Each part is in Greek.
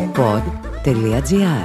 pod.gr.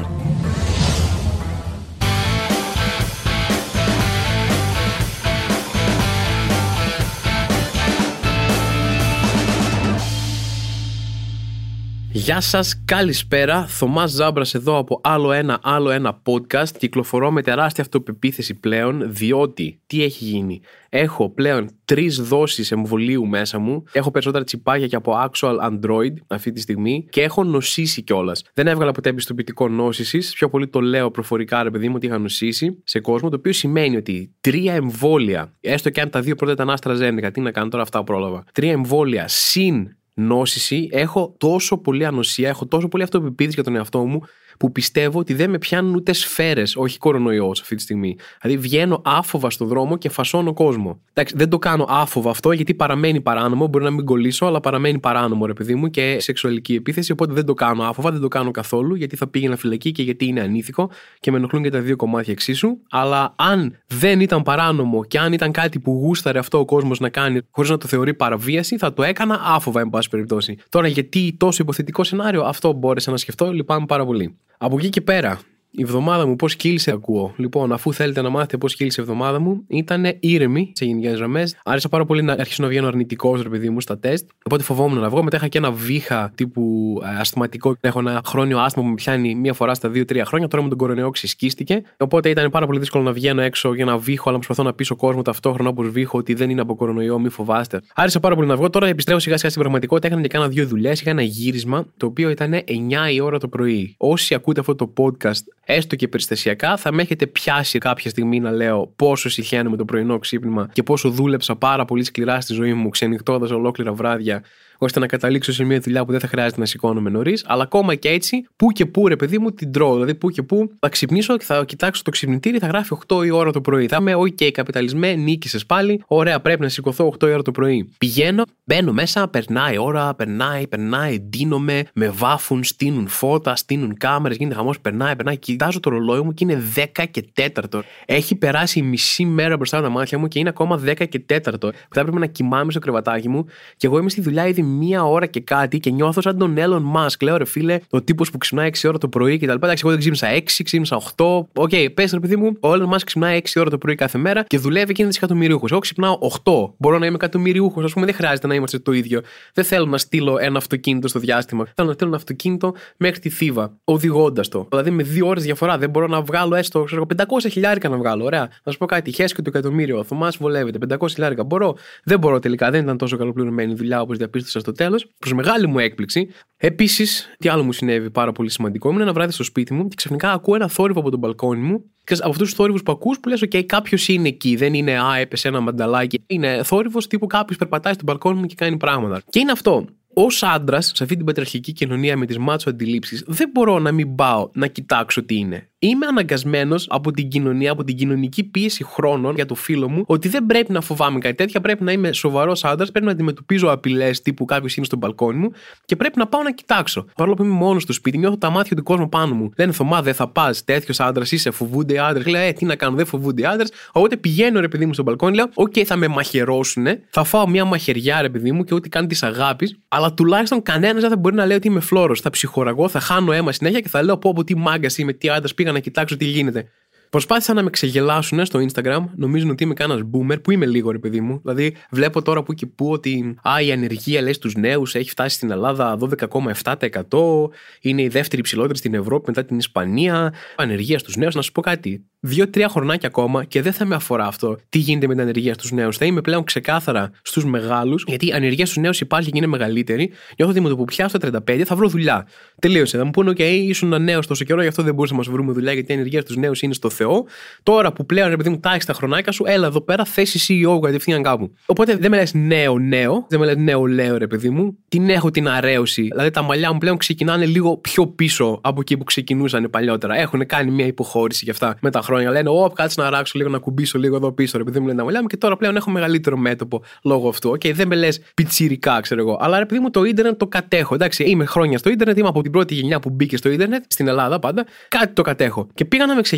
Γεια σας, καλησπέρα. Θωμάς Ζάμπρας εδώ από άλλο ένα podcast. Κυκλοφορώ με τεράστια αυτοπεποίθηση πλέον, διότι τι έχει γίνει? Έχω πλέον 3 δόσεις εμβολίου μέσα μου. Έχω περισσότερα τσιπάκια και από actual Android αυτή τη στιγμή και έχω νοσήσει κιόλας. Δεν έβγαλα ποτέ επιστοποιητικό νόσησης. Πιο πολύ το λέω προφορικά, ρε παιδί μου, ότι είχα νοσήσει σε κόσμο. Το οποίο σημαίνει ότι 3 εμβόλια, έστω και αν τα 2 πρώτα ήταν AstraZeneca, τι να κάνω τώρα, αυτά πρόλαβα. 3 εμβόλια συν νόσηση, έχω τόσο πολύ ανοσία, έχω τόσο πολύ αυτοπεποίθηση για τον εαυτό μου, που πιστεύω ότι δεν με πιάνουν ούτε σφαίρες, όχι κορονοϊός αυτή τη στιγμή. Δηλαδή βγαίνω άφοβα στο δρόμο και φασώνω κόσμο. Εντάξει, δεν το κάνω άφοβα αυτό, γιατί παραμένει παράνομο. Μπορεί να μην κολλήσω, αλλά παραμένει παράνομο, ρε παιδί μου, και σεξουαλική επίθεση. Οπότε δεν το κάνω άφοβα, δεν το κάνω καθόλου, γιατί θα πήγαινα φυλακή και γιατί είναι ανήθικο και με ενοχλούν και τα 2 κομμάτια εξίσου. Αλλά αν δεν ήταν παράνομο και αν ήταν κάτι που γούσταρε αυτό ο κόσμος να κάνει, χωρίς να το θεωρεί παραβίαση, θα το έκανα άφοβα, εν πάση περιπτώσει. Τώρα, γιατί τόσο υποθετικό σενάριο, αυτό μπόρεσα να σκεφτώ, λυπάμαι πάρα πολύ. Από εκεί και πέρα, η εβδομάδα μου πώς κύλησε, ακούω. Λοιπόν, αφού θέλετε να μάθετε πώς κύλησε η εβδομάδα μου, ήταν ήρεμη σε γενικές γραμμές. Άρεσα πάρα πολύ να αρχίσω να βγαίνω αρνητικός, ρε παιδί μου, στα τεστ. Οπότε φοβόμουν να βγω. Μετά είχα και ένα βήχα τύπου ασθηματικό. Έχω ένα χρόνιο άσθμα που με πιάνει μία φορά στα 2-3 χρόνια. Τώρα με τον κορονοϊό ξυσκίστηκε. Οπότε ήταν πάρα πολύ δύσκολο να βγαίνω έξω για να βήχω, αλλά προσπαθώ να πείσω κόσμο ταυτόχρονα όπως βήχω ότι δεν είναι από κορονοϊό, μη φοβάστε. Άρεσε πάρα πολύ να βγω. Τώρα επιστρέφω σιγά σιγά στην πραγματικότητα. Έκανα και κάνα 2 δουλειές. Είχα ένα γύρισμα το οποίο ήταν 9 η ώρα το πρωί. Όσοι ακούτε αυτό το podcast, έστω και περιστασιακά, θα με έχετε πιάσει κάποια στιγμή να λέω πόσο συχαίνω με το πρωινό ξύπνημα και πόσο δούλεψα πάρα πολύ σκληρά στη ζωή μου, ξενυχτώντας ολόκληρα βράδια, ώστε να καταλήξω σε μια δουλειά που δεν θα χρειάζεται να σηκώνομαι νωρίς. Αλλά ακόμα και έτσι, που και που, ρε παιδί μου, την τρώω. Δηλαδή, που και που θα ξυπνήσω και θα κοιτάξω το ξυπνητήρι, θα γράφει 8 η ώρα το πρωί. Θα είμαι, OK, καπιταλισμέ, νίκησες πάλι. Ωραία, πρέπει να σηκωθώ 8 η ώρα το πρωί. Πηγαίνω, μπαίνω μέσα, περνάει ώρα, περνάει, εντύνομαι, με βάφουν, στείνουν φώτα, στείνουν κάμερες, γίνεται χαμός, περνάει. Κοιτάζω το ρολόι μου και είναι 10 και 4. Έχει περάσει η μισή μέρα μπροστά από τα μάτια μου και είναι ακόμα 10 και 4. Που θα έπρεπε να κοιμάμαι στο κρεβατάκι μου και εγώ είμαι στη δουλειά ήδη 1 ώρα και κάτι και νιώθω σαν τον Elon Musk. Λέω, ρε φίλε, ο τύπος που ξυπνάει 6 ώρα το πρωί κτλ. Εντάξει, εγώ δεν ξύπνησα 6, ξύπνησα 8. OK, πες, ρε παιδί μου, ο Elon Musk ξυπνάει 6 ώρα το πρωί κάθε μέρα και δουλεύει και είναι δισεκατομμυρίουχος. Εγώ ξυπνάω 8. Μπορώ να είμαι εκατομμυρίουχος, ας πούμε, δεν χρειάζεται να είμαστε το ίδιο. Δεν θέλω να στείλω ένα αυτοκίνητο στο διάστημα. Θέλω να στείλω ένα αυτοκίνητο μέχρι τη Θήβα, οδηγώντας το. Δηλαδή με 2 ώρες διαφορά δεν μπορώ να βγάλω έστω 500 χιλιάρικα να βγάλω. Ωραία. Να σου πω κάτι, χέσκει το εκατομμύριο. Ο Θωμάς βολεύεται. 500 χιλιάρικα μπορώ. Δεν μπορώ τελικά. Δεν ήταν τόσο καλοπληρωμένη δουλειά όπως διαπίστωσα στο τέλος. Προς μεγάλη μου έκπληξη. Επίσης, τι άλλο μου συνέβη πάρα πολύ σημαντικό. Ήμουν ένα βράδυ στο σπίτι μου και ξαφνικά ακούω ένα θόρυβο από τον μπαλκόνι μου. Και από αυτούς τους θόρυβους που ακούς που λες, OK, κάποιος είναι εκεί. Δεν είναι, έπεσε ένα μανταλάκι. Είναι θόρυβος τύπου κάποιος περπατάει στον μπαλκόνι μου και κάνει πράγματα. Και είναι αυτό. Ως άντρας, σε αυτή την πατριαρχική κοινωνία με τις μάτσο αντιλήψεις, δεν μπορώ να μην πάω να κοιτάξω τι είναι. Είμαι αναγκασμένος από την κοινωνία, από την κοινωνική πίεση χρόνων για το φίλο μου, ότι δεν πρέπει να φοβάμαι κάτι τέτοια. Πρέπει να είμαι σοβαρός άντρας, πρέπει να αντιμετωπίζω απειλές τύπου κάποιος είναι στο μπαλκόνι μου και πρέπει να πάω να κοιτάξω. Παρόλο που είμαι μόνος στο σπίτι, νιώθω τα μάτια του κόσμου πάνω μου. Λένε, Θωμά, δεν θα πας, τέτοιος άντρας είσαι, φοβούνται οι άντρες. Λέω, τι να κάνω, δεν φοβούνται οι άντρες. Οπότε πηγαίνω, ρε παιδί μου, στο μπαλκόνι, λέω, OK, θα με μαχαιρώσουνε, θα φάω μια μαχαιριά, ρε παιδί μου, και ό,τι κάνει τη αγάπη, αλλά τουλάχιστον κανένας δεν θα μπορεί να λέει ότι είμαι φλόρος. Θα ψυχοραγώ, θα χάνω αίμα συνέχεια και θα λέω, πω τι μάγκας είμαι, τι άντρας, πήγα να κοιτάξω τι γίνεται. Προσπάθησαν να με ξεγελάσουν στο Instagram, νομίζουν ότι είμαι κανένας boomer, που είμαι λίγο, ρε παιδί μου. Δηλαδή, βλέπω τώρα που και που ότι η ανεργία, λέει, στους νέους έχει φτάσει στην Ελλάδα 12,7%, είναι η δεύτερη υψηλότερη στην Ευρώπη μετά την Ισπανία. Ανεργία στους νέους, να σου πω κάτι. 2-3 χρονάκια ακόμα και δεν θα με αφορά αυτό. Τι γίνεται με την ανεργία στους νέους. Θα είμαι πλέον ξεκάθαρα στους μεγάλους, γιατί η ανεργία στους νέους υπάρχει και είναι μεγαλύτερη. Νιώθω ότι με το που πιάσω τα 35 θα βρω δουλειά. Τελείωσε. Θα μου πούνε, OK, ήσουν νέος τόσο καιρό, γι' αυτό δεν μπορούσε να μας βρούμε δουλειά, γιατί η ανεργία στους νέους είναι στο Θεό. Τώρα που πλέον, ρε παιδί μου, τάξεις τα χρονάκια σου, έλα εδώ πέρα, θέση CEO κατευθείαν κάπου. Οπότε δεν με λες νέο, δεν με λες νεολαίο, ρε παιδί μου. Την έχω την αρέωση. Δηλαδή τα μαλλιά μου πλέον ξεκινάνε λίγο πιο πίσω από εκεί που ξεκινούσαν παλιότερα. Έχουν κάνει μια υποχώρηση γι' αυτά με τα χρόνια. Λένε, κάτσε να ράξω λίγο, να κουμπίσω λίγο εδώ πίσω, ρε παιδί μου, λένε τα μαλλιά μου, και τώρα πλέον έχω μεγαλύτερο μέτωπο λόγω αυτού. OK, δεν με λες πιτσιρικά, ξέρω εγώ. Αλλά ρε παιδί μου, το ίντερνετ το κατέχω. Εντάξει, είμαι χρόνια στο ίντερνετ, είμαι από την πρώτη γενιά που μπήκε στο ίντερνετ, στην Ελλάδα πάντα. Κάτι το κατέχω. Και πήγαν να με ξεγελάσουν στο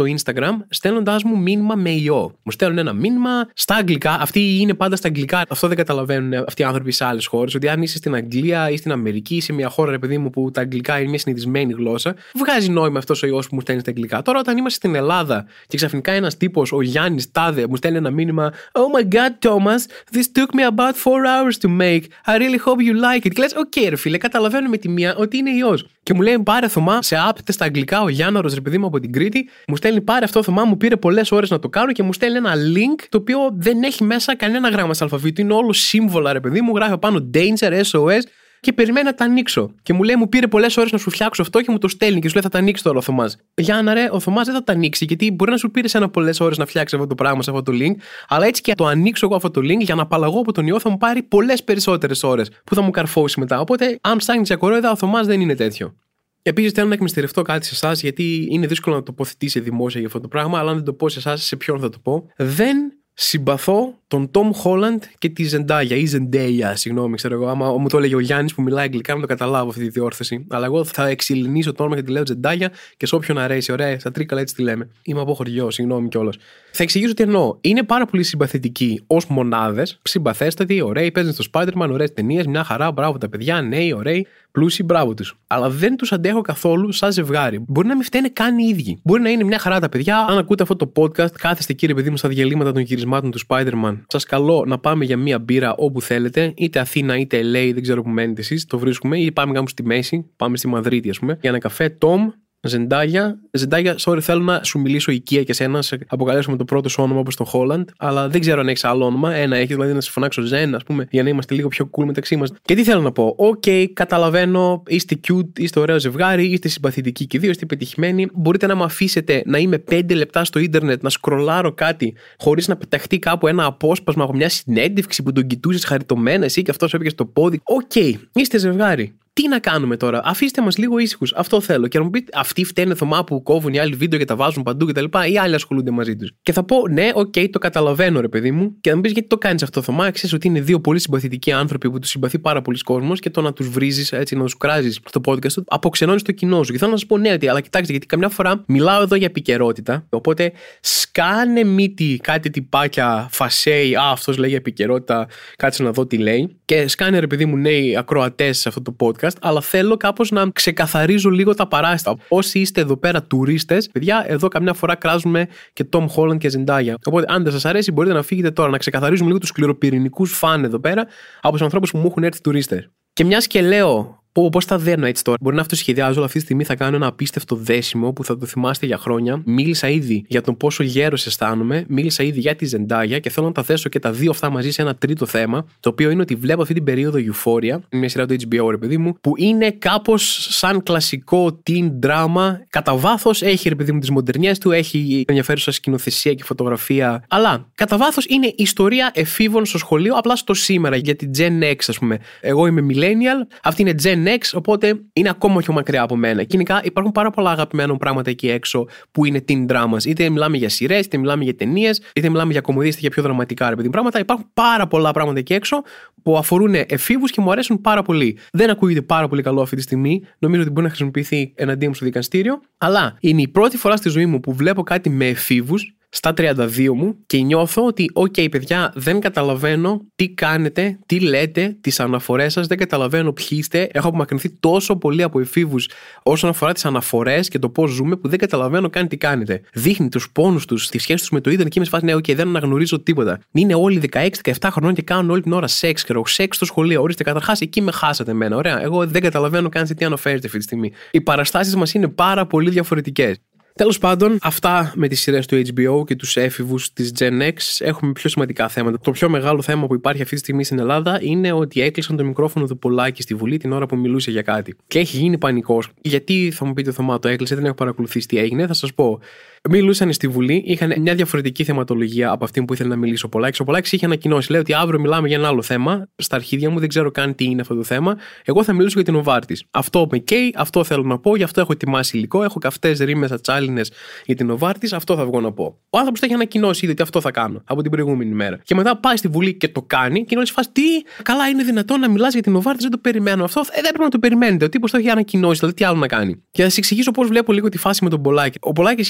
στο Instagram στέλνοντάς μου μήνυμα με ιό. Μου στέλνουν ένα μήνυμα στα αγγλικά. Αυτοί είναι πάντα στα αγγλικά. Αυτό δεν καταλαβαίνουν αυτοί οι άνθρωποι σε άλλες χώρες. Ότι αν είσαι στην Αγγλία ή στην Αμερική ή σε μια χώρα, ρε παιδί μου, που τα αγγλικά είναι μια συνηθισμένη γλώσσα, βγάζει νόημα αυτός ο ιός που μου στέλνει στα αγγλικά. Τώρα, όταν είμαστε στην Ελλάδα και ξαφνικά ένας τύπος, ο Γιάννης Τάδε, μου στέλνει ένα μήνυμα. Oh my god, Thomas, this took me about 4 hours to make. I really hope you like it. Και λες, οκ, ρε φίλε, καταλαβαίνω με τη μία ότι είναι ιός. Και μου λέει, πάρε Θωμά, σε άπτε στα αγγλικά ο Γιάνναρος, ρε παιδί μου, από την Κρήτη. Μου στέλνει, πάρε αυτό, Θωμά, μου πήρε πολλές ώρες να το κάνω και μου στέλνει ένα link το οποίο δεν έχει μέσα κανένα γράμμα σε αλφαβήτου. Είναι όλο σύμβολα, ρε παιδί μου, γράφει πάνω danger, SOS. Και περιμένει να τα ανοίξω. Και μου λέει, μου πήρε πολλές ώρες να σου φτιάξω αυτό και μου το στέλνει. Και σου λέει, θα τα ανοίξει τώρα ο Θωμάς. Γιάννα, ρε, ο Θωμάς δεν θα τα ανοίξει. Γιατί μπορεί να σου πήρε ένα πολλές ώρες να φτιάξει αυτό το πράγμα σε αυτό το link. Αλλά έτσι και το ανοίξω εγώ αυτό το link για να απαλλαγώ από τον ιό θα μου πάρει πολλές περισσότερες ώρες που θα μου καρφώσει μετά. Οπότε, αν ψάχνει για κορόιδα, ο Θωμάς δεν είναι τέτοιο. Επίσης, θέλω να εκμυστηρευτώ κάτι σε εσάς, γιατί είναι δύσκολο να τοποθετήσει δημόσια για αυτό το πράγμα. Αλλά αν δεν το πω σε εσάς, σε ποιον θα το πω. Δεν συμπαθώ τον Tom Holland και τη Zendaya ή Zendaya, συγγνώμη, ξέρω εγώ. Άμα μου το έλεγε ο Γιάννης που μιλάει αγγλικά, να το καταλάβω αυτή τη διόρθωση. Αλλά εγώ θα εξειληνίσω το όνομα και τη λέω Zendaya και σε όποιον αρέσει. Ωραία, στα τρίκαλα έτσι τη λέμε. Είμαι από χωριό, συγγνώμη κιόλας. Θα εξηγήσω τι εννοώ. Είναι πάρα πολύ συμπαθητικοί ως μονάδες, συμπαθέστατοι, ωραίοι, παίζουν στο Spider-Man, ωραίες ταινίες, μια χαρά, μπράβο τα παιδιά, νέοι, ωραίοι, πλούσιοι, μπράβο τους. Αλλά δεν τους αντέχω καθόλου σαν ζευγάρι. Μπορεί να μην φταίνε καν οι ίδιοι. Μπορεί να είναι μια χαρά τα παιδιά. Αν ακούτε αυτό το podcast, κάθεστε κύριε παιδί μου στα διαλύματα των γυρισμάτων του Spider-Man. Σας καλώ να πάμε για μια μπύρα όπου θέλετε, είτε Αθήνα είτε LA, δεν ξέρω που μένετε εσείς, το βρίσκουμε, ή πάμε κάπου στη μέση, πάμε στη Μαδρίτη, ας πούμε, για ένα καφέ. Tom, Zendaya, sorry, θέλω να σου μιλήσω οικία και σένα, σε αποκαλέσω με το πρώτο σου όνομα όπως τον Holland, αλλά δεν ξέρω αν έχεις άλλο όνομα. Ένα έχει, δηλαδή να σε φωνάξω Zen, ας πούμε, για να είμαστε λίγο πιο cool μεταξύ μας. Και τι θέλω να πω, καταλαβαίνω, είστε cute, είστε ωραίο ζευγάρι, είστε συμπαθητικοί και δύο, είστε πετυχημένοι. Μπορείτε να με αφήσετε να είμαι 5 λεπτά στο ίντερνετ, να σκρολάρω κάτι, χωρίς να πεταχτεί κάπου ένα απόσπασμα από μια συνέντευξη που τον κοιτούσες χαριτωμένα, εσύ και αυτός έπαιξε στο πόδι. Είστε ζευγάρι. Τι να κάνουμε τώρα, αφήστε μας λίγο ήσυχους. Αυτό θέλω. Και να μου πείτε, αυτοί φταίνε Θωμά που κόβουν οι άλλοι βίντεο και τα βάζουν παντού κτλ. Ή άλλοι ασχολούνται μαζί τους. Και θα πω, ναι, το καταλαβαίνω, ρε παιδί μου. Και θα μου πεις, γιατί το κάνεις αυτό, Θωμά. Ξέρεις ότι είναι δύο πολύ συμπαθητικοί άνθρωποι που τους συμπαθεί πάρα πολλοί κόσμος και το να τους βρίζεις, έτσι, να τους κράζεις στο podcast του, αποξενώνεις το κοινό σου. Και θέλω να σας πω, ναι, αλλά κοιτάξτε, γιατί καμιά φορά μιλάω εδώ για επικαιρότητα. Οπότε σκάνε μύτη κάτι τυπάκια φασέι, αυτός λέει για επικαιρότητα, κάτσε να δω τι λέει. Και σκάνε, ρε παιδί μου, νέοι ακροατές σε αυτό το podcast. Αλλά θέλω κάπως να ξεκαθαρίζω λίγο τα παράστα. Όσοι είστε εδώ πέρα τουρίστες, παιδιά, εδώ καμιά φορά κράζουμε και Tom Holland και Zendaya. Οπότε, αν δεν σας αρέσει, μπορείτε να φύγετε τώρα, να ξεκαθαρίζουμε λίγο τους σκληροπυρηνικούς φαν εδώ πέρα από τους ανθρώπους που μου έχουν έρθει τουρίστες. Και μιας και λέω, πώς τα δένω έτσι τώρα. Μπορεί να αυτοσχεδιάζω, αλλά αυτή τη στιγμή θα κάνω ένα απίστευτο δέσιμο που θα το θυμάστε για χρόνια. Μίλησα ήδη για τον πόσο γέρος αισθάνομαι, μίλησα ήδη για τη Zendaya και θέλω να τα θέσω και τα δύο αυτά μαζί σε ένα τρίτο θέμα. Το οποίο είναι ότι βλέπω αυτή την περίοδο Euphoria, μια σειρά του HBO, ρε παιδί μου, που είναι κάπως σαν κλασικό teen drama. Κατά βάθος έχει, ρε παιδί μου, τις μοντερνιές του, έχει ενδιαφέρουσα σκηνοθεσία και φωτογραφία. Αλλά κατά βάθος είναι ιστορία εφήβων στο σχολείο, απλά στο σήμερα, για την Gen X, ας πούμε. Εγώ είμαι millennial, αυτή είναι Gen X, οπότε είναι ακόμα πιο μακριά από μένα. Κοινικά υπάρχουν πάρα πολλά αγαπημένα πράγματα εκεί έξω που είναι teen dramas. Είτε μιλάμε για σειρές, είτε μιλάμε για ταινίες, είτε μιλάμε για κομμωδίες, είτε για πιο δραματικά, ρε παιδί, πράγματα. Υπάρχουν πάρα πολλά πράγματα εκεί έξω που αφορούν εφήβους και μου αρέσουν πάρα πολύ. Δεν ακούγεται πάρα πολύ καλό αυτή τη στιγμή. Νομίζω ότι μπορεί να χρησιμοποιηθεί εναντίον μου στο δικαστήριο. Αλλά είναι η πρώτη φορά στη ζωή μου που βλέπω κάτι με εφήβους στα 32 μου και νιώθω ότι, παιδιά, δεν καταλαβαίνω τι κάνετε, τι λέτε, τις αναφορές σας, δεν καταλαβαίνω ποιοι είστε. Έχω απομακρυνθεί τόσο πολύ από εφήβους όσον αφορά τις αναφορές και το πώς ζούμε, που δεν καταλαβαίνω καν τι κάνετε. Δείχνει τους πόνους τους, τις σχέσεις τους με το ίντερνετ και είμαι σε φάση, δεν αναγνωρίζω τίποτα. Είναι όλοι 16-17 χρονών και κάνουν όλη την ώρα σεξ στο σχολείο. Ορίστε, καταρχάς εκεί με χάσατε εμένα. Ωραία, εγώ δεν καταλαβαίνω καν σε τι αναφέρετε αυτή τη στιγμή. Οι παραστάσεις μας είναι πάρα πολύ διαφορετικές. Τέλος πάντων, αυτά με τις σειρές του HBO και τους έφηβους της Gen X. Έχουμε πιο σημαντικά θέματα. Το πιο μεγάλο θέμα που υπάρχει αυτή τη στιγμή στην Ελλάδα είναι ότι έκλεισαν το μικρόφωνο του Πολάκη στη Βουλή την ώρα που μιλούσε για κάτι. Και έχει γίνει πανικός. Γιατί θα μου πείτε, Θωμά, το έκλεισε, δεν έχω παρακολουθήσει τι έγινε. Θα σας πω. Μιλούσαν στη Βουλή, είχαν μια διαφορετική θεματολογία από αυτή που ήθελε να μιλήσει ο Πολάκης. Ο Πολάκης είχε ανακοινώσει, λέει ότι αύριο μιλάμε για ένα άλλο θέμα. Στα αρχίδια μου δεν ξέρω καν τι είναι αυτό το θέμα. Εγώ θα μιλήσω για την Νοβάρτις. Αυτό με καίει, αυτό θέλω να πω, γι' αυτό έχω ετοιμάσει υλικό. Έχω καυτές ρήμες ατσάλινες για την Νοβάρτις, αυτό θα βγω να πω. Ο άνθρωπος το έχει ανακοινώσει ήδη ότι αυτό θα κάνω από την προηγούμενη μέρα. Και μετά πάει στη Βουλή και το κάνει και είναι όλη φάση, τι, καλά είναι δυνατόν να μιλάς για την Νοβάρτις, δεν το περιμένω αυτό. Δεν πρέπει να το περιμένετε. Ο τύπος το έχει ανακοινώσει, δηλαδή τι άλλο να κάνει. Και θα σας εξηγήσω πώς βλέπω λίγο τη φάση με τον Πολάκη. Ο Πολάκης είναι αυτό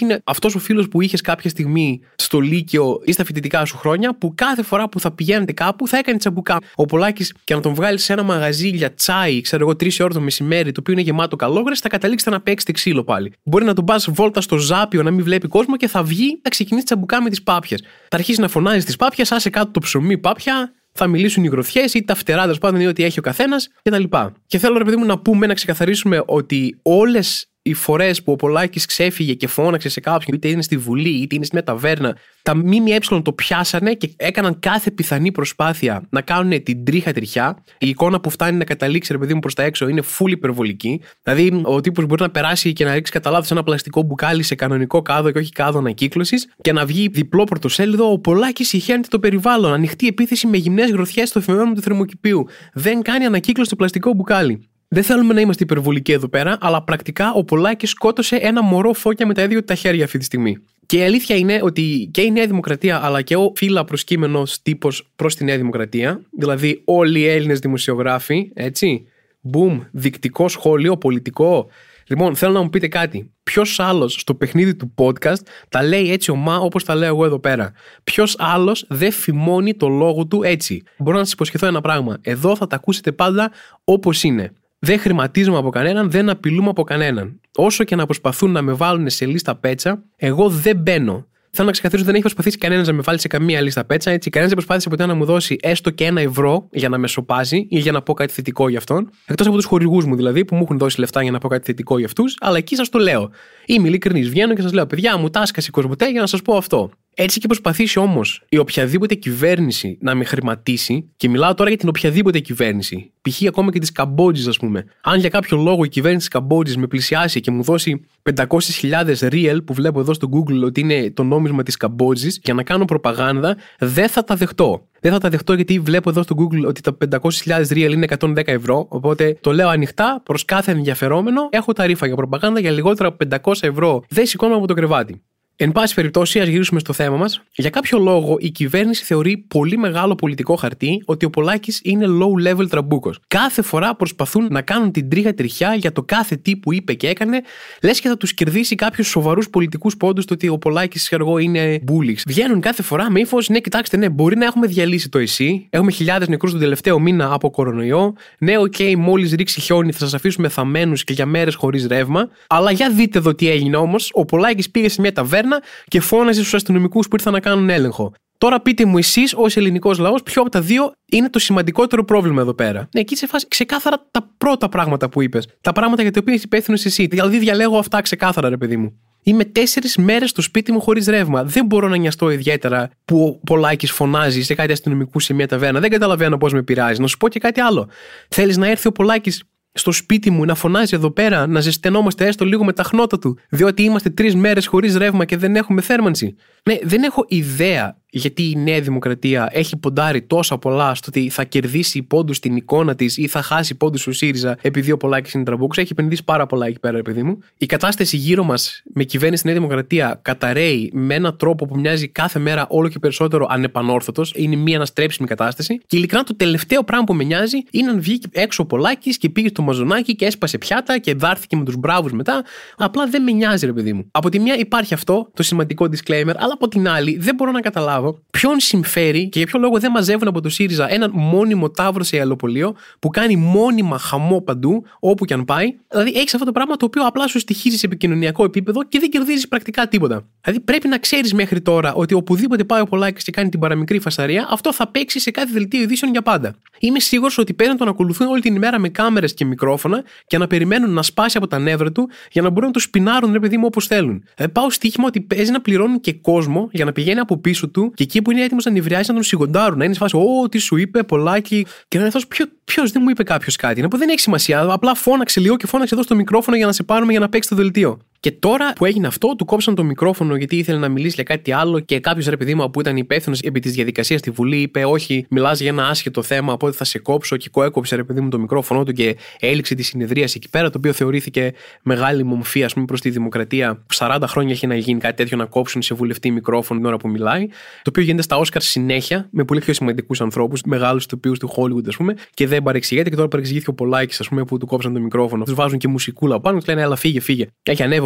αυτός ο φίλος που είχες κάποια στιγμή στο Λύκειο ή στα φοιτητικά σου χρόνια, που κάθε φορά που θα πηγαίνετε κάπου θα έκανε τσαμπουκά. Ο Πολάκης, και να τον βγάλεις σε ένα μαγαζί για τσάι, ξέρω εγώ, 3 ώρες το μεσημέρι, το οποίο είναι γεμάτο καλόγρες, θα καταλήξετε να παίξετε ξύλο πάλι. Μπορεί να τον πας βόλτα στο Ζάπιο να μην βλέπει κόσμο και θα βγει, θα ξεκινήσει τσαμπουκά με τις πάπιες. Θα αρχίσει να φωνάζει τις πάπιες, άσε κάτω το ψωμί πάπια. Θα μιλήσουν οι γροθιές ή τα φτερά, τέλος πάντων, ή ό,τι έχει ο καθένας κτλ. Και θέλω, ρε παιδί μου, να πούμε, να ξεκαθαρίσουμε ότι όλες οι φορές που ο Πολάκης ξέφυγε και φώναξε σε κάποιον, είτε είναι στη Βουλή είτε είναι στη μια ταβέρνα, τα ΜΜΕ το πιάσανε και έκαναν κάθε πιθανή προσπάθεια να κάνουν την τρίχα τριχιά. Η εικόνα που φτάνει να καταλήξει, ρε παιδί μου, προς τα έξω είναι full υπερβολική. Δηλαδή, ο τύπος μπορεί να περάσει και να ρίξει κατά λάθος ένα πλαστικό μπουκάλι σε κανονικό κάδο και όχι κάδο ανακύκλωσης και να βγει διπλό πρωτοσέλιδο. Ο Πολάκης συχαίνεται το περιβάλλον. Ανοιχτή επίθεση με γυμνές γροθιές στο φαινόμενο του θερμοκηπίου. Δεν κάνει ανακύκλωση το πλαστικό μπουκάλι. Δεν θέλουμε να είμαστε υπερβολικοί εδώ πέρα, αλλά πρακτικά ο Πολάκης σκότωσε ένα μωρό φώκια με τα ίδια του τα χέρια αυτή τη στιγμή. Και η αλήθεια είναι ότι και η Νέα Δημοκρατία, αλλά και ο φύλλα προσκύμενος τύπος προς τη Νέα Δημοκρατία, δηλαδή όλοι οι Έλληνες δημοσιογράφοι, έτσι, boom, δεικτικό σχόλιο, πολιτικό. Λοιπόν, θέλω να μου πείτε κάτι. Ποιος άλλος στο παιχνίδι του podcast τα λέει έτσι ομά όπως τα λέω εγώ εδώ πέρα? Ποιος άλλος δεν φημώνει το λόγο του έτσι? Μπορώ να σας υποσχεθώ ένα πράγμα. Εδώ θα τα ακούσετε πάντα όπως είναι. Δεν χρηματίζουμε από κανέναν, δεν απειλούμε από κανέναν. Όσο και να προσπαθούν να με βάλουν σε λίστα πέτσα, εγώ δεν μπαίνω. Θέλω να ξεκαθαρίσω, δεν έχει προσπαθήσει κανένας να με βάλει σε καμία λίστα πέτσα. Έτσι. Κανένας δεν προσπάθησε ποτέ να μου δώσει έστω και €1 για να με σοπάζει ή για να πω κάτι θετικό για αυτόν. Εκτός από τους χορηγούς μου δηλαδή, που μου έχουν δώσει λεφτά για να πω κάτι θετικό για αυτούς. Αλλά εκεί σας το λέω. Είμαι ειλικρινής. Βγαίνω και σας λέω: παιδιά, μου τάσκασε η Κοσμοτέ για να σας πω αυτό. Έτσι και προσπαθήσει όμως η οποιαδήποτε κυβέρνηση να με χρηματίσει, και μιλάω τώρα για την οποιαδήποτε κυβέρνηση, π.χ. ακόμα και της Καμπότζης, ας πούμε. Αν για κάποιο λόγο η κυβέρνηση της Καμπότζης με πλησιάσει και μου δώσει 500.000 ριέλ, που βλέπω εδώ στο Google ότι είναι το νόμισμα της Καμπότζης, για να κάνω προπαγάνδα, δεν θα τα δεχτώ. Δεν θα τα δεχτώ γιατί βλέπω εδώ στο Google ότι τα 500.000 ριέλ είναι 110 ευρώ. Οπότε το λέω ανοιχτά προς κάθε ενδιαφερόμενο. Έχω ταρίφα για προπαγάνδα για λιγότερα από 500 ευρώ. Δεν σηκώνω από το κρεβάτι. Εν πάση περιπτώσει, ας γυρίσουμε στο θέμα μας. Για κάποιο λόγο, η κυβέρνηση θεωρεί πολύ μεγάλο πολιτικό χαρτί ότι ο Πολάκης είναι low-level τραμπούκος. Κάθε φορά προσπαθούν να κάνουν την τρίχα τριχιά για το κάθε τι που είπε και έκανε, λες και θα τους κερδίσει κάποιους σοβαρούς πολιτικούς πόντους το ότι ο Πολάκης, εγώ, είναι μπούλιξ. Βγαίνουν κάθε φορά με ύφος: ναι, κοιτάξτε, ναι, μπορεί να έχουμε διαλύσει το ΕΣΥ, έχουμε χιλιάδες νεκρούς τον τελευταίο μήνα από κορονοϊό. Ναι, οκ, μόλις ρίξει χιόνι θα σας αφήσουμε θαμμένους και για μέρες χωρίς ρεύμα. Αλλά για δείτε εδώ τι έγινε όμως. Ο Πολάκης πήγε σε μια ταβέρνα και φώναζε στους αστυνομικούς που ήρθαν να κάνουν έλεγχο. Τώρα πείτε μου εσείς, ως ελληνικός λαός, ποιο από τα δύο είναι το σημαντικότερο πρόβλημα εδώ πέρα? Ναι, εκεί σε φάση ξεκάθαρα τα πρώτα πράγματα που είπες. Τα πράγματα για τα οποία είσαι υπεύθυνος εσύ. Δηλαδή, διαλέγω αυτά ξεκάθαρα, ρε παιδί μου. Είμαι 4 μέρες στο σπίτι μου χωρίς ρεύμα. Δεν μπορώ να νοιαστώ ιδιαίτερα που ο Πολάκης φωνάζει σε κάτι αστυνομικού σε μια ταβέρνα. Δεν καταλαβαίνω πώς με πειράζει. Να σου πω και κάτι άλλο. Θέλεις να έρθει ο Πολάκης στο σπίτι μου να φωνάζει εδώ πέρα, να ζεσθενόμαστε έστω λίγο με τα χνότα του, διότι είμαστε 3 μέρες χωρίς ρεύμα και δεν έχουμε θέρμανση? Ναι, δεν έχω ιδέα γιατί η Νέα Δημοκρατία έχει ποντάρει τόσα πολλά στο ότι θα κερδίσει πόντους στην εικόνα της ή θα χάσει πόντους στο ΣΥΡΙΖΑ επειδή ο Πολάκης είναι τραμπούκος. Έχει επενδύσει πάρα πολλά εκεί πέρα, παιδί μου. Η κατάσταση γύρω μας με κυβέρνηση στη Νέα Δημοκρατία καταραίει με έναν τρόπο που μοιάζει κάθε μέρα όλο και περισσότερο ανεπανόρθωτος. Είναι μια αναστρέψιμη κατάσταση. Και ειλικρινά το τελευταίο πράγμα που με νοιάζει είναι αν βγήκε έξω ο Πολάκης και πήγε στο μαζονάκι και έσπασε πιάτα και δάρθηκε με τους μπράβους μετά. Απλά δεν με νοιάζει, ρε παιδί μου. Από τη μια υπάρχει αυτό το σημαντικό disclaimer, αλλά από την άλλη δεν μπορώ να καταλάβω ποιον συμφέρει και για ποιο λόγο δεν μαζεύουν από το ΣΥΡΙΖΑ έναν μόνιμο ταύρο σε ιαλοπολείο που κάνει μόνιμα χαμό παντού, όπου και αν πάει. Δηλαδή, έχεις αυτό το πράγμα το οποίο απλά σου στοιχίζει σε επικοινωνιακό επίπεδο και δεν κερδίζεις πρακτικά τίποτα. Δηλαδή, πρέπει να ξέρεις μέχρι τώρα ότι οπουδήποτε πάει ο Πολάκης και κάνει την παραμικρή φασαρία, αυτό θα παίξει σε κάθε δελτίο ειδήσεων για πάντα. Είμαι σίγουρος ότι παίρνουν τον ακολουθούν όλη την ημέρα με κάμερες και μικρόφωνα και να περιμένουν να σπάσει από τα νεύρα του για να μπορούν να του σπινάρουν, ρε παιδί μου, όπως θέλουν. Πάω στοίχημα ότι παίζει να πληρώνουν και κόσμο για να πηγαίνει από πίσω του και εκεί που είναι έτοιμος να νευριάζει να τον σιγοντάρουν. Να είναι σε φάση: Ω, τι σου είπε, Πολάκη. Και να είναι αυτό: Ποιος δεν μου είπε κάποιος κάτι? Να πω: δεν έχει σημασία. Απλά φώναξε λίγο και φώναξε εδώ στο μικρόφωνο για να σε πάρουμε για να παίξει το δελτίο. Και τώρα που έγινε αυτό, του κόψαν το μικρόφωνο γιατί ήθελε να μιλήσει για κάτι άλλο και κάποιος, ρε παιδί μου, που ήταν υπεύθυνος επί της διαδικασίας στη Βουλή είπε: όχι, μιλάς για ένα άσχετο θέμα, οπότε θα σε κόψω. Και έκοψε, ρε παιδί μου, το μικρόφωνο του και έληξε τη συνεδρίαση εκεί πέρα, το οποίο θεωρήθηκε μεγάλη μομφή, ας πούμε, προς τη δημοκρατία. 40 χρόνια έχει να γίνει κάτι τέτοιο, να κόψουν σε βουλευτή μικρόφωνο την ώρα που μιλάει. Το οποίο γίνεται στα Όσκαρ συνέχεια με πολύ πιο σημαντικούς ανθρώπους, μεγάλους ηθοποιούς του Hollywood, ας πούμε, και δεν παρεξηγείται. Και τώρα παρεξηγήθηκε ο Πολάκης, ας πούμε, που του κόψαν το μικρόφωνο. Του βάζουν και μουσικούλα πάνω, του λένε: έλα, φύγε. Έχει ανέβει ο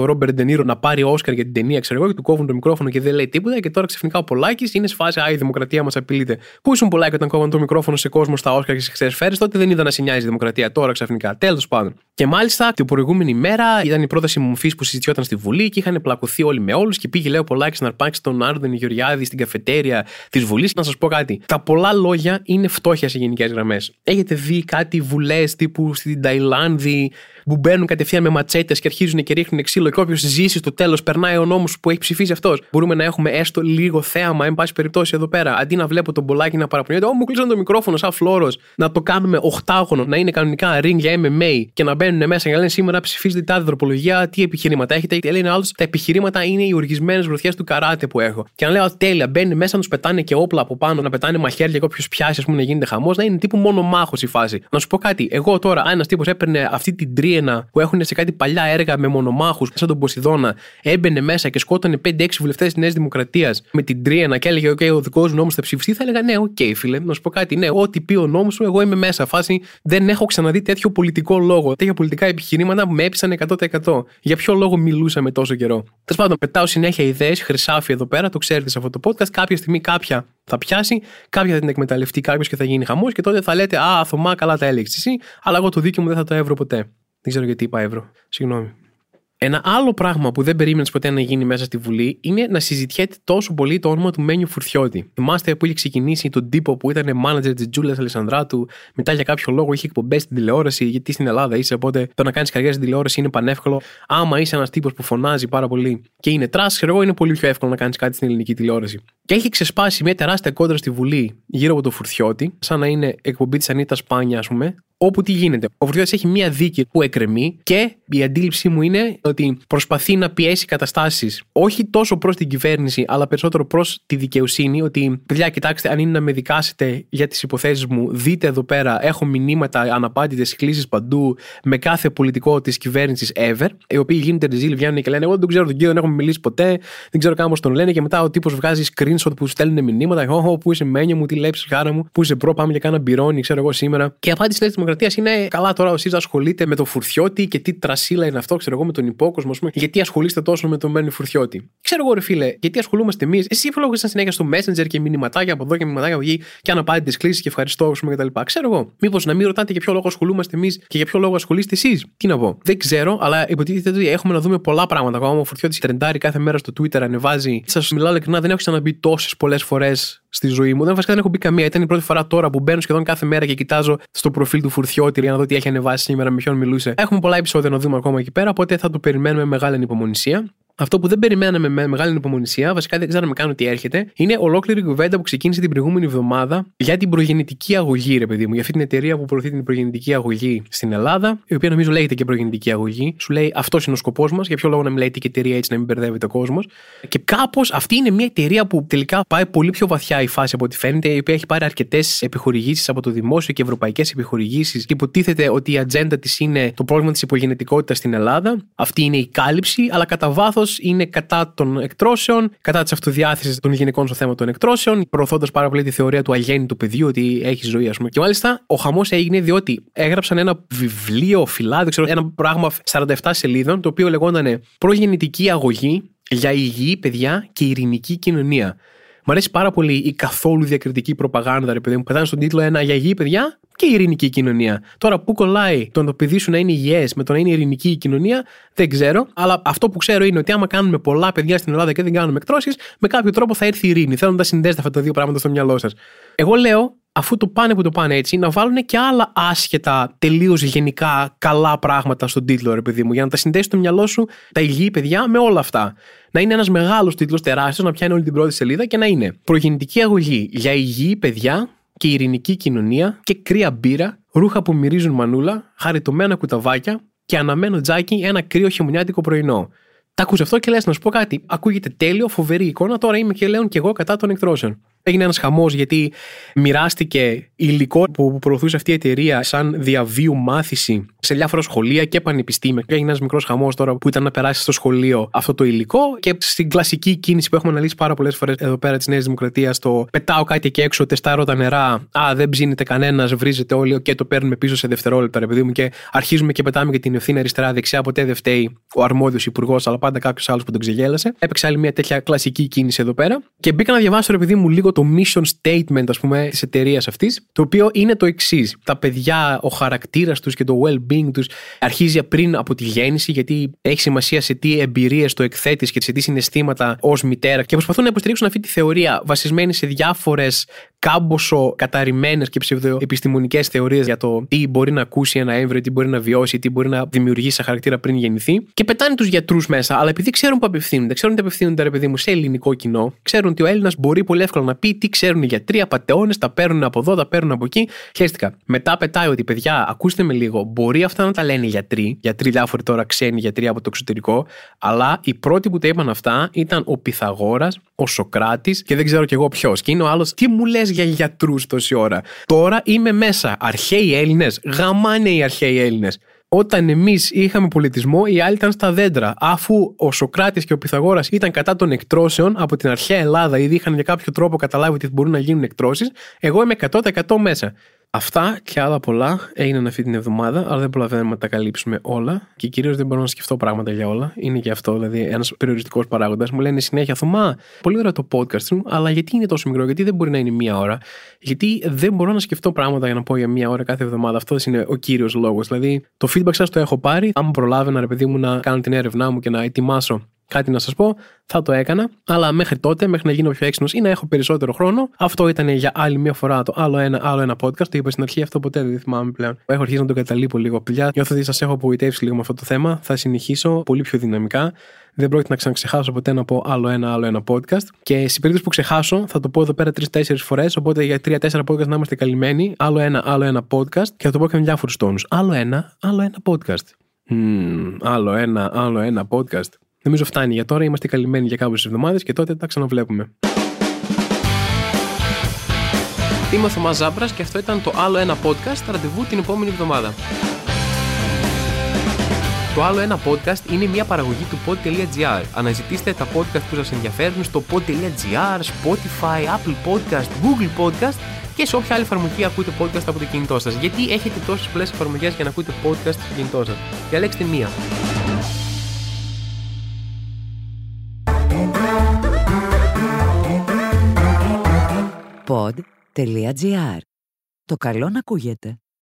Ρόμπερτ Ντενίρο να πάρει Όσκαρ για την ταινία, ξέρω εγώ, και του κόβουν το μικρόφωνο και δεν λέει τίποτα. Και τώρα ξαφνικά ο Πολάκης είναι σε φάση, η δημοκρατία μας απειλείται. Πού ήσουν Πολάκη όταν κόβαν το μικρόφωνο σε κόσμο στα Όσκαρ και σε χθες φέρες, τότε δεν είδα να σε νοιάζει η δημοκρατία. Τώρα ξαφνικά. Τέλος πάντων. Και μάλιστα την προηγούμενη μέρα ήταν η πρόταση μορφής που συζητιόταν στη Βουλή και είχαν πλακωθεί όλοι με όλους και πήγε, λέει, ο Πολάκης να αρπάξει τον Άδωνη Γεωργιάδη στην καφετέρια της Βουλής. Να σας πω κάτι. Τα πολλά λόγια είναι φτώχεια σε γενικές γραμμές. Έχετε δει κάτι βουλές τύπου στην Ταϊλάνδη που μπαίνουν κατευθείαν με ματσέτες και αρχίζουν και ρίχνουν ξύλο και όποιος ζήσει στο τέλος περνάει ο νόμος που έχει ψηφίσει αυτός? Μπορούμε να έχουμε έστω λίγο θέαμα, εν πάση περιπτώσει, εδώ πέρα. Αντί να βλέπω τον Πολάκη να παραπονιέται, μου κλείσαν το μικρόφωνο σαν φλόρος, να το κάνουμε οχτάγωνο, να είναι κανονικά ring για MMA και να μπαίνουν μέσα και να λένε σήμερα ψηφίζετε τάδε τροπολογία, τι επιχειρήματα έχετε? Και λένε άλλος, τα επιχειρήματα είναι οι οργισμένες γροθιές του καράτε που έχω. Και να λέω, τέλεια, μπαίνει μέσα να του πετάνε και όπλα από πάνω, να πετάνε μαχαίρια και όποιο πιάσει, να γίνεται χαμός, να είναι τύπου μόνο μάχος η φάση. Να σου πω κάτι, εγώ τώρα, αν ένας τύπος έπαιρνε αυτή την τρίενα που έχουν σε κάτι παλιά έργα με μονομάχους, σαν τον Ποσειδώνα, έμπαινε μέσα και σκότωνε 5-6 βουλευτές της Νέας Δημοκρατίας με την τρίενα και έλεγε: OK, ο δικός νόμος θα ψηφιστεί, θα έλεγα: ναι, OK, φίλε, να σου πω κάτι, ναι, ό,τι πει ο νόμος σου, εγώ είμαι μέσα. Φάση δεν έχω ξαναδεί τέτοιο πολιτικό λόγο. Τέτοια πολιτικά επιχειρήματα που με έπεισαν 100%. Για ποιο λόγο μιλούσαμε τόσο καιρό? Τέλος πάντων, πετάω συνέχεια ιδέες, χρυσάφι εδώ πέρα, το ξέρετε σε αυτό το podcast. Κάποια στιγμή κάποια θα πιάσει, κάποια θα την εκμεταλλευτεί κάποιο και θα γίνει χαμός και τότε θα λέτε: Θωμά, καλά τα έλεγες εσύ, αλλά εγώ το δίκιο μου δεν θα το έβρω ποτέ. Δεν ξέρω γιατί είπα ευρώ. Συγγνώμη. Ένα άλλο πράγμα που δεν περίμενες ποτέ να γίνει μέσα στη Βουλή είναι να συζητιέται τόσο πολύ το όνομα του Μένιου Φουρτιώτη. Θυμάστε που είχε ξεκινήσει τον τύπο που ήταν manager της Τζούλιας Αλεσανδράτου, μετά για κάποιο λόγο είχε εκπομπές στην τηλεόραση, γιατί στην Ελλάδα είσαι, οπότε το να κάνεις καριέρα στην τηλεόραση είναι πανεύκολο. Άμα είσαι ένας τύπος που φωνάζει πάρα πολύ και είναι τρας, ξέρω εγώ, είναι πολύ πιο εύκολο να κάνεις κάτι στην ελληνική τηλεόραση. Και έχει ξεσπάσει μια τεράστια κόντρα στη Βουλή γύρω από το Φουρτιώτη, σαν να είναι εκπομπή της Ανίτας Πάνια, ας πούμε. Όπου τι γίνεται? Ο Φουρτιώτης έχει μία δίκη που εκκρεμεί και η αντίληψή μου είναι ότι προσπαθεί να πιέσει καταστάσεις όχι τόσο προς την κυβέρνηση, αλλά περισσότερο προς τη δικαιοσύνη. Ότι, παιδιά, κοιτάξτε, αν είναι να με δικάσετε για τις υποθέσεις μου, δείτε εδώ πέρα, έχω μηνύματα, αναπάντητες κλήσεις παντού με κάθε πολιτικό της κυβέρνησης ever, οι οποίοι γίνονται ρεζίλ, βγαίνουν και λένε: εγώ δεν ξέρω τον κύριο, δεν έχουμε μιλήσει ποτέ, δεν ξέρω καν πώς τον λένε. Και μετά ο τύπος βγάζει screenshot που στέλνουν μηνύματα: πού είσαι Μένιο μου, τι λέψεις χάρα μου, πού είσαι προ, πάμε για κάνα μπυρόνι, ξέρω εγώ σήμερα. Και η απάντηση της Δημοκρατίας είναι: καλά, τώρα ο ΣΥΡΙΖΑ ασχολείται με το Φουρτιώτη και τι τρασίλα είναι αυτό, ξέρω εγώ, με τον υπόκοσμο, ας πούμε. Γιατί ασχολείστε τόσο με τον Μένιο Φουρτιώτη? Ξέρω εγώ, ρε φίλε, γιατί ασχολούμαστε εμείς? Εσύ που ήσασταν συνέχεια στο Messenger και μηνυματάκια από εδώ και μηνυματάκια από εκεί και αναπάντητες κλήσεις και ευχαριστώ, ας πούμε, κτλ. Ξέρω εγώ. Μήπως να μην ρωτάτε για ποιο λόγο ασχολούμαστε εμείς και για ποιο λόγο ασχολείστε εσείς? Τι να πω. Δεν ξέρω, αλλά υποτίθεται ότι έχουμε να δούμε πολλά πράγματα. Ακόμα ο Φουρτιώτης τρεντάρει κάθε μέρα στο Twitter, ανεβάζει. Σας μιλάω ειλικρινά, δεν έχω ξαναμπεί τόσες πολλές φορές στη ζωή μου. Βασικά δεν έχω μπει καμία. Ήταν η πρώτη φορά τώρα που μπαίνω σχεδόν κάθε μέρα και κοιτάζω στο προφίλ του Φουρτιώτη για να δω τι έχει ανεβάσει σήμερα, με ποιον μιλούσε. Έχουμε πολλά επεισόδια να δούμε ακόμα εκεί πέρα, οπότε θα το περιμένουμε με μεγάλη ανυπομονησία. Αυτό που δεν περιμέναμε με μεγάλη ανυπομονησία, βασικά δεν ξέραμε καν ότι έρχεται, είναι ολόκληρη κουβέντα που ξεκίνησε την προηγούμενη εβδομάδα για την προγεννητική αγωγή, ρε παιδί μου. Για αυτή την εταιρεία που προωθεί την προγεννητική αγωγή στην Ελλάδα, η οποία νομίζω λέγεται και προγεννητική αγωγή. Σου λέει: αυτό είναι ο σκοπός μας, για ποιο λόγο να μην λέγεται και εταιρεία έτσι, να μην μπερδεύεται ο κόσμος. Και κάπως αυτή είναι μια εταιρεία που τελικά πάει πολύ πιο βαθιά η φάση από ό,τι φαίνεται, η οποία έχει πάρει αρκετές επιχορηγήσεις από το δημόσιο και ευρωπαϊκές επιχορηγήσεις. Και υποτίθεται ότι η ατζέντα της είναι το πρόβλημα της υπογεννητικότητας στην Ελλάδα. Αυτή είναι η κάλυψη, αλλά κατά βάθος είναι κατά των εκτρώσεων, κατά της αυτοδιάθεσης των γυναικών στο θέμα των εκτρώσεων, προωθώντας πάρα πολύ τη θεωρία του αγέννητου παιδιού, ότι έχει ζωή, ας πούμε. Και μάλιστα ο χαμός έγινε διότι έγραψαν ένα βιβλίο, φυλάδιο, ξέρω, ένα πράγμα 47 σελίδων, το οποίο λεγόταν Προγεννητική αγωγή για υγιή παιδιά και ειρηνική κοινωνία. Μ' αρέσει πάρα πολύ η καθόλου διακριτική προπαγάνδα, ρε παιδί μου, που πετάνε στον τίτλο ένα για υγιή παιδιά και ειρηνική κοινωνία. Τώρα, πού κολλάει το να το παιδί σου να είναι υγιές με το να είναι ειρηνική η κοινωνία, δεν ξέρω. Αλλά αυτό που ξέρω είναι ότι άμα κάνουμε πολλά παιδιά στην Ελλάδα και δεν κάνουμε εκτρώσεις, με κάποιο τρόπο θα έρθει η ειρήνη. Θέλω να τα συνδέσετε αυτά τα δύο πράγματα στο μυαλό σας. Εγώ λέω, αφού το πάνε που το πάνε έτσι, να βάλουν και άλλα άσχετα, τελείως γενικά καλά πράγματα στον τίτλο, ρε παιδί μου, για να τα συνδέσει στο μυαλό σου τα υγιή παιδιά με όλα αυτά. Να είναι ένας μεγάλος τίτλος, τεράστιος, να πιάνει όλη την πρώτη σελίδα και να είναι Προγεννητική αγωγή για υγιή παιδιά και ειρηνική κοινωνία και κρύα μπύρα, ρούχα που μυρίζουν μανούλα, χαριτωμένα κουταβάκια και αναμένο τζάκι ένα κρύο χειμωνιάτικο πρωινό. Τα ακούς αυτό και λες, να σου πω κάτι. Ακούγεται τέλειο, φοβερή εικόνα. Τώρα είμαι και λέω και εγώ κατά των εκτρώσεων. Έγινε ένας χαμός γιατί μοιράστηκε υλικό που προωθούσε αυτή η εταιρεία σαν διαβίου μάθηση σε διάφορα σχολεία και πανεπιστήμια. Και έγινε ένας μικρός χαμός τώρα που ήταν να περάσει στο σχολείο αυτό το υλικό. Και στην κλασική κίνηση που έχουμε αναλύσει πάρα πολλές φορές εδώ πέρα της Νέας Δημοκρατίας, το πετάω κάτι εκεί έξω, τεστάρω τα νερά. Δεν ψήνεται κανένας, βρίζεται όλοι και το παίρνουμε πίσω σε δευτερόλεπτα, ρε παιδί μου. Και αρχίζουμε και πετάμε και την ευθύνη αριστερά-δεξιά. Ποτέ δεν φταίει ο αρμόδιος υπουργός, αλλά πάντα κάποιος άλλος που τον ξεγέλασε. Έπαιξε άλλη μια τέτοια κλασική κίνηση εδώ πέρα. Και μπήκα να διαβάσω, ρε παιδί μου, λίγο το mission statement, ας πούμε, της εταιρείας αυτής, το οποίο είναι το εξής. Τα παιδιά, ο χαρακτήρας τους και το well-being τους αρχίζει πριν από τη γέννηση, γιατί έχει σημασία σε τι εμπειρίες το εκθέτεις και σε τι συναισθήματα ως μητέρα. Και προσπαθούν να υποστηρίξουν αυτή τη θεωρία βασισμένη σε διάφορες κάμποσο καταρριμμένες και ψευδοεπιστημονικές θεωρίες για το τι μπορεί να ακούσει ένα έμβριο, τι μπορεί να βιώσει, τι μπορεί να δημιουργήσει σαν χαρακτήρα πριν γεννηθεί. Και πετάνε τους γιατρούς μέσα, αλλά επειδή ξέρουν που απευθύνονται, ξέρουν ότι απευθύνονται, ρε παιδί μου, σε ελληνικό κοινό, ξέρουν ότι ο Έλληνας μπορεί πολύ εύκολα να πει τι ξέρουν οι γιατροί, απατεώνες, τα παίρνουν από εδώ, τα παίρνουν από εκεί. Χαίστηκα. Μετά πετάει ότι, παιδιά, ακούστε με λίγο, μπορεί αυτά να τα λένε οι γιατροί διάφοροι τώρα ξένοι γιατροί από το εξωτερικό, αλλά οι πρώτοι που τα είπαν αυτά ήταν ο Πυθαγόρας, ο Σοκράτης και δεν ξέρω κι εγώ ποιος. Και είναι ο άλλος, τι μου λες για γιατρούς τόση ώρα? Τώρα είμαι μέσα. Αρχαίοι Έλληνες, γαμάνε οι αρχαίοι Έλληνες. Όταν εμείς είχαμε πολιτισμό, οι άλλοι ήταν στα δέντρα. Αφού ο Σοκράτης και ο Πυθαγόρας ήταν κατά των εκτρώσεων από την αρχαία Ελλάδα, ήδη είχαν για κάποιο τρόπο καταλάβει ότι μπορούν να γίνουν εκτρώσεις, εγώ είμαι 100% μέσα. Αυτά και άλλα πολλά έγιναν αυτή την εβδομάδα, αλλά δεν προλαβαίνουμε να τα καλύψουμε όλα και κυρίως δεν μπορώ να σκεφτώ πράγματα για όλα. Είναι και αυτό, δηλαδή, ένας περιοριστικός παράγοντας. Μου λένε συνέχεια, Θωμά, πολύ ωραίο το podcast σου, αλλά γιατί είναι τόσο μικρό, γιατί δεν μπορεί να είναι μία ώρα? Γιατί δεν μπορώ να σκεφτώ πράγματα για να πω για μία ώρα κάθε εβδομάδα. Αυτό είναι ο κύριος λόγος. Δηλαδή, το feedback σας το έχω πάρει. Αν προλάβαινα, ρε παιδί μου, να κάνω την έρευνά μου και να ετοιμάσω κάτι να σας πω, θα το έκανα. Αλλά μέχρι τότε, μέχρι να γίνω πιο έξυπνος ή να έχω περισσότερο χρόνο, αυτό ήταν για άλλη μια φορά το άλλο ένα podcast. Το είπα στην αρχή, αυτό ποτέ δεν θυμάμαι πλέον. Έχω αρχίσει να το καταλείπω λίγο πια. Νιώθω ότι σας έχω απογοητεύσει λίγο με αυτό το θέμα. Θα συνεχίσω πολύ πιο δυναμικά. Δεν πρόκειται να ξαναξεχάσω ποτέ να πω άλλο ένα podcast. Και σε περίπτωση που ξεχάσω, θα το πω εδώ πέρα 3-4 φορές. Οπότε για 3-4 podcast να είμαστε καλυμμένοι. Άλλο ένα podcast. Και θα το πω και με διάφορους τόνους. Άλλο ένα podcast. Άλλο ένα podcast. Νομίζω φτάνει για τώρα. Είμαστε καλυμμένοι για κάποιες εβδομάδες και τότε τα ξαναβλέπουμε. Είμαι ο Θωμάς Ζάμπρας και αυτό ήταν το άλλο ένα podcast. Ραντεβού την επόμενη εβδομάδα. Το άλλο ένα podcast είναι μια παραγωγή του pod.gr. Αναζητήστε τα podcast που σας ενδιαφέρουν στο pod.gr, Spotify, Apple Podcast, Google Podcast και σε όποια άλλη εφαρμογή ακούτε podcast από το κινητό σας. Γιατί έχετε τόσες πολλές εφαρμογές για να ακούτε podcast στο κινητό σας? Διαλέξτε μία. Pod.gr. Το καλό να ακούγεται.